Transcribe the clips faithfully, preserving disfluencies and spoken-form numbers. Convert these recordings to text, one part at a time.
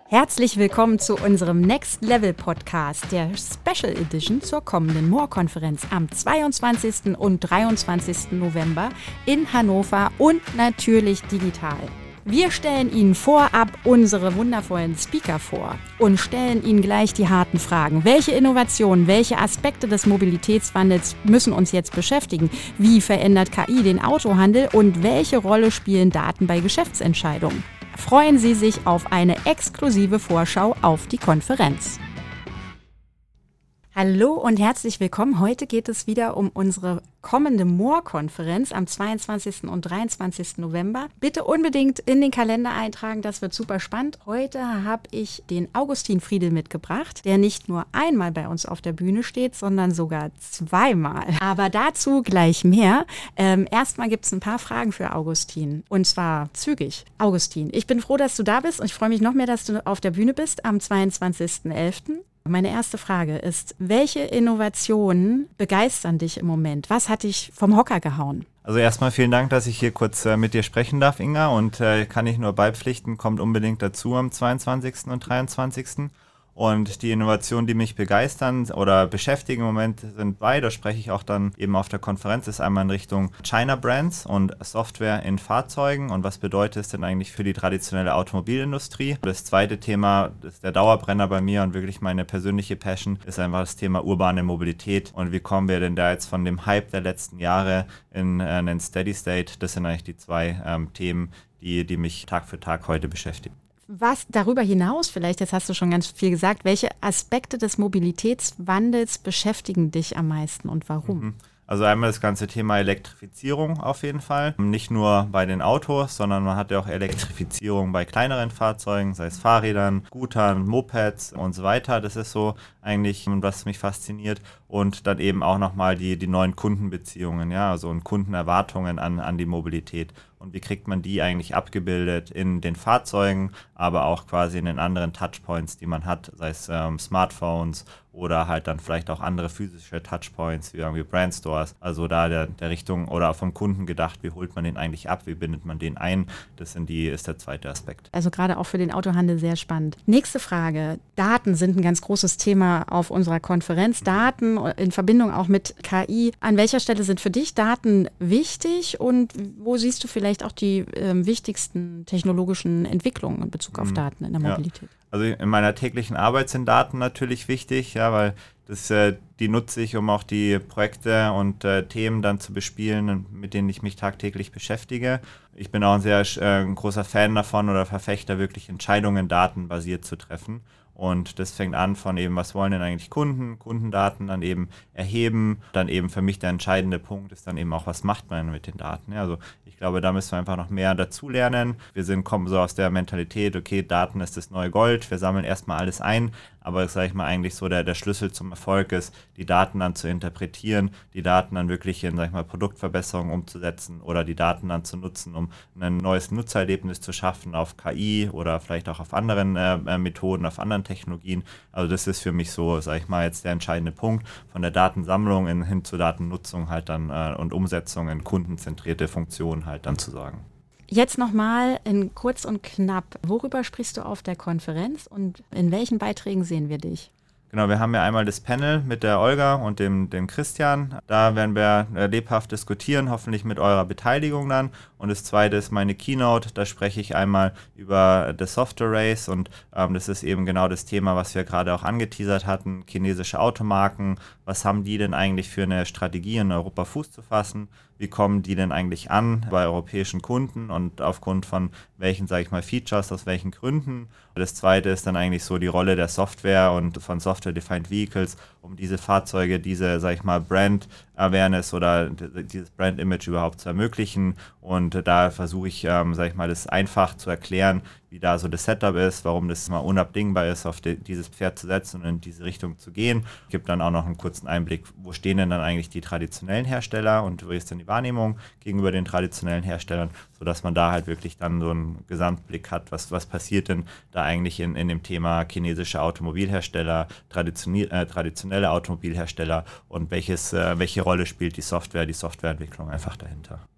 Herzlich willkommen zu unserem Next Level Podcast, der Special Edition zur kommenden M O R-Konferenz am zweiundzwanzigsten und dreiundzwanzigsten November in Hannover und natürlich digital. Wir stellen Ihnen vorab unsere wundervollen Speaker vor und stellen Ihnen gleich die harten Fragen. Welche Innovationen, welche Aspekte des Mobilitätswandels müssen uns jetzt beschäftigen? Wie verändert K I den Autohandel und welche Rolle spielen Daten bei Geschäftsentscheidungen? Freuen Sie sich auf eine exklusive Vorschau auf die Konferenz. Hallo und herzlich willkommen. Heute geht es wieder um unsere kommende M O R-Konferenz am zweiundzwanzigsten und dreiundzwanzigsten November. Bitte unbedingt in den Kalender eintragen, das wird super spannend. Heute habe ich den Augustin Friedl mitgebracht, der nicht nur einmal bei uns auf der Bühne steht, sondern sogar zweimal. Aber dazu gleich mehr. Ähm, erstmal gibt es ein paar Fragen für Augustin und zwar zügig. Augustin, ich bin froh, dass du da bist und ich freue mich noch mehr, dass du auf der Bühne bist am zweiundzwanzigsten elften Meine erste Frage ist, welche Innovationen begeistern dich im Moment? Was hat dich vom Hocker gehauen? Also erstmal vielen Dank, dass ich hier kurz äh, mit dir sprechen darf, Inga. Und äh, kann ich nur beipflichten, kommt unbedingt dazu am zweiundzwanzigsten und dreiundzwanzigsten Und die Innovationen, die mich begeistern oder beschäftigen im Moment, sind zwei. Da spreche ich auch dann eben auf der Konferenz, ist einmal in Richtung China Brands und Software in Fahrzeugen. Und was bedeutet es denn eigentlich für die traditionelle Automobilindustrie? Das zweite Thema, das ist der Dauerbrenner bei mir und wirklich meine persönliche Passion, ist einfach das Thema urbane Mobilität. Und wie kommen wir denn da jetzt von dem Hype der letzten Jahre in äh, einen Steady State? Das sind eigentlich die zwei ähm, Themen, die, die mich Tag für Tag heute beschäftigen. Was darüber hinaus, vielleicht, jetzt hast du schon ganz viel gesagt, welche Aspekte des Mobilitätswandels beschäftigen dich am meisten und warum? Also einmal das ganze Thema Elektrifizierung auf jeden Fall. Nicht nur bei den Autos, sondern man hat ja auch Elektrifizierung bei kleineren Fahrzeugen, sei es Fahrrädern, Scootern, Mopeds und so weiter. Das ist so eigentlich, was mich fasziniert. Und dann eben auch nochmal die, die neuen Kundenbeziehungen, ja, also und Kundenerwartungen an, an die Mobilität. Und wie kriegt man die eigentlich abgebildet in den Fahrzeugen, aber auch quasi in den anderen Touchpoints, die man hat, sei es ähm, Smartphones oder halt dann vielleicht auch andere physische Touchpoints, wie irgendwie Brandstores. Also da der, der Richtung oder vom Kunden gedacht, wie holt man den eigentlich ab, wie bindet man den ein? Das sind die, ist der zweite Aspekt. Also gerade auch für den Autohandel sehr spannend. Nächste Frage. Daten sind ein ganz großes Thema auf unserer Konferenz. Daten in Verbindung auch mit K I. An welcher Stelle sind für dich Daten wichtig und wo siehst du vielleicht auch die äh, wichtigsten technologischen Entwicklungen in Bezug auf Daten in der Mobilität? Ja. Also in meiner täglichen Arbeit sind Daten natürlich wichtig, ja, weil das, äh, die nutze ich, um auch die Projekte und äh, Themen dann zu bespielen, mit denen ich mich tagtäglich beschäftige. Ich bin auch ein sehr äh, ein großer Fan davon oder Verfechter, wirklich Entscheidungen datenbasiert zu treffen. Und das fängt an von eben, was wollen denn eigentlich Kunden, Kundendaten dann eben erheben. Dann eben für mich der entscheidende Punkt ist dann eben auch, was macht man mit den Daten. Ja, also ich glaube, da müssen wir einfach noch mehr dazulernen. Wir sind, kommen so aus der Mentalität, okay, Daten ist das neue Gold, wir sammeln erstmal alles ein. Aber sage ich mal eigentlich so, der, der Schlüssel zum Erfolg ist, die Daten dann zu interpretieren, die Daten dann wirklich in, sag ich mal, Produktverbesserungen umzusetzen oder die Daten dann zu nutzen, um ein neues Nutzererlebnis zu schaffen auf K I oder vielleicht auch auf anderen äh, Methoden, auf anderen Technologien. Also das ist für mich so, sage ich mal, jetzt der entscheidende Punkt von der Datensammlung in, hin zur Datennutzung halt dann äh, und Umsetzung in kundenzentrierte Funktionen halt dann zu sagen. Jetzt nochmal in kurz und knapp. Worüber sprichst du auf der Konferenz und in welchen Beiträgen sehen wir dich? Genau, wir haben ja einmal das Panel mit der Olga und dem, dem Christian. Da werden wir äh, lebhaft diskutieren, hoffentlich mit eurer Beteiligung dann. Und das zweite ist meine Keynote. Da spreche ich einmal über das Software Race und ähm, das ist eben genau das Thema, was wir gerade auch angeteasert hatten. Chinesische Automarken, was haben die denn eigentlich für eine Strategie in Europa Fuß zu fassen? Wie kommen die denn eigentlich an bei europäischen Kunden und aufgrund von welchen, sage ich mal, Features, aus welchen Gründen? Das zweite ist dann eigentlich so die Rolle der Software und von Software-Defined Vehicles, um diese Fahrzeuge, diese, sage ich mal, Brand Awareness oder dieses Brand-Image überhaupt zu ermöglichen. Und da versuche ich, ähm, sage ich mal, das einfach zu erklären, wie da so das Setup ist, warum das mal unabdingbar ist, auf die, dieses Pferd zu setzen und in diese Richtung zu gehen. Ich gebe dann auch noch einen kurzen Einblick, wo stehen denn dann eigentlich die traditionellen Hersteller und wie ist denn die Wahrnehmung gegenüber den traditionellen Herstellern, sodass man da halt wirklich dann so einen Gesamtblick hat, was, was passiert denn da eigentlich in, in dem Thema chinesische Automobilhersteller, traditionelle, äh, traditionelle Automobilhersteller und welches, äh, welche Rolle spielt die Software, die Softwareentwicklung einfach dahinter.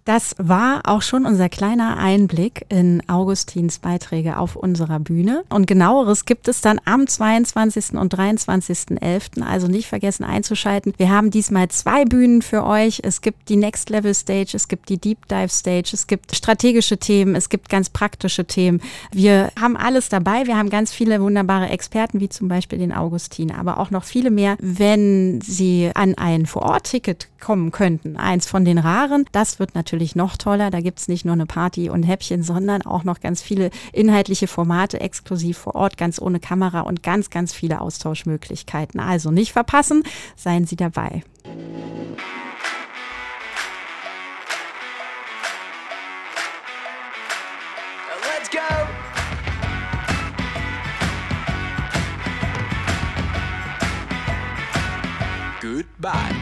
Das war auch schon unser kleiner Einblick in Augustins Beiträge auf unserer Bühne. Und genaueres gibt es dann am zweiundzwanzigsten und dreiundzwanzigsten elften Also nicht vergessen einzuschalten. Wir haben diesmal zwei Bühnen für euch. Es gibt die Next Level Stage, es gibt die Deep Dive Stage, es gibt strategische Themen, es gibt ganz praktische Themen. Wir haben alles dabei. Wir haben ganz viele wunderbare Experten, wie zum Beispiel den Augustin, aber auch noch viele mehr. Wenn Sie an ein Vor-Ort-Ticket kommen könnten, eins von den raren, das wird natürlich noch toller. Da gibt es nicht nur eine Party und Häppchen, sondern auch noch ganz viele inhaltliche Formate exklusiv vor Ort, ganz ohne Kamera und ganz, ganz viele Austauschmöglichkeiten. Also nicht verpassen, seien Sie dabei. Let's go! Goodbye.